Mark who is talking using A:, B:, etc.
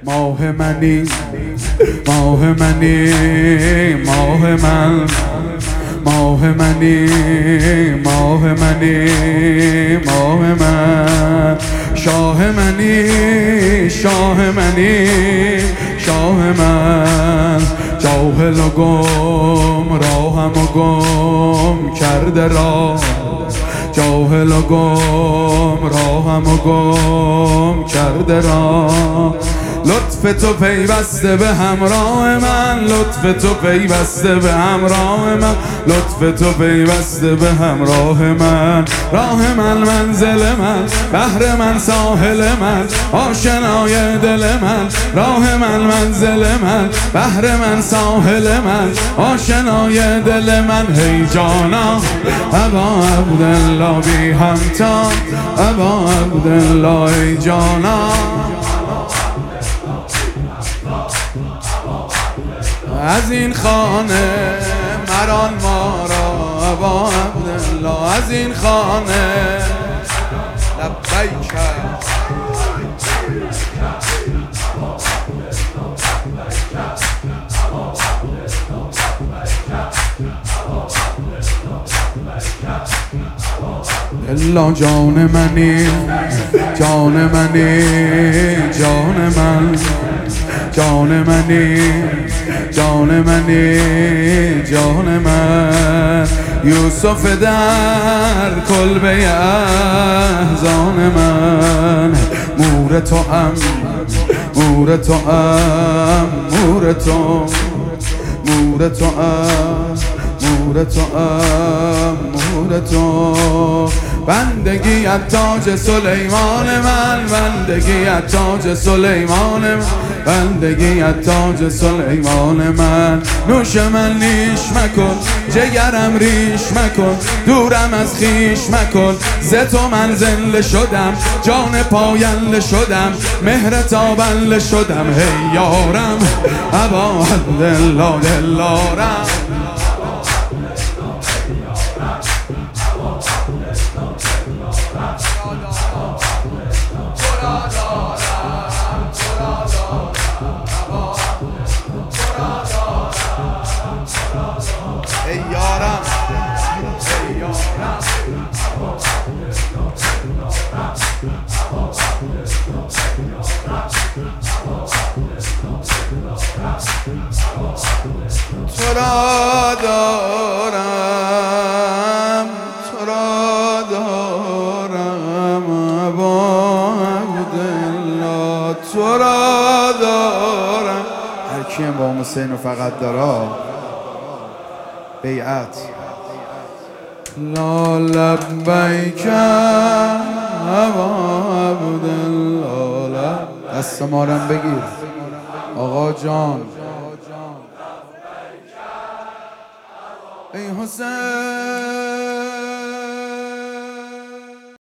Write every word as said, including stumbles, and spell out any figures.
A: ماه منی ماه منی ماه من ماه منی ماه منی ماه من شاه منی شاه منی شاه من جاهل و گم راهم و گم کرده راه جاهل و گم راهم و گم کرده راه لطف تو پیوسته به همراه من لطف تو پیوسته به همراه من لطف تو پیوسته به همراه من راه من منزل من بحر من ساحل من آشنای دل من راه من منزل من بحر من ساحل من آشنای دل من هی جانا ابا عبدالله بی همتا ابا عبدالله ای جانا از این خانه مران ما را ابا عبدالله از این خانه لبیک الا جان منی جان منی جان من جان منی جان منی جان من یوسف در کلبه احزان من مور تو ام مور تو ام مور تو مور تو ام مور تو ام مور تو بندگی از تاج سلیمان من بندگی از تاج سلیمان من بندگی از تاج سلیمان من نوش من نیش مکن جگرم ریش مکن دورم از خیش مکن ز تو من زنده شدم جان پاینده شدم مهر تابنده شدم هی یارم ابا عبدالله دلارم ای یارم ای یارم تو را دارم تو را دارم ابا عبدالله تو را دارم هر کیم با حسین رو فقط داره بیعت لا لبیک ابا عبدالله دست مارم بگیر آقا جان ای حسین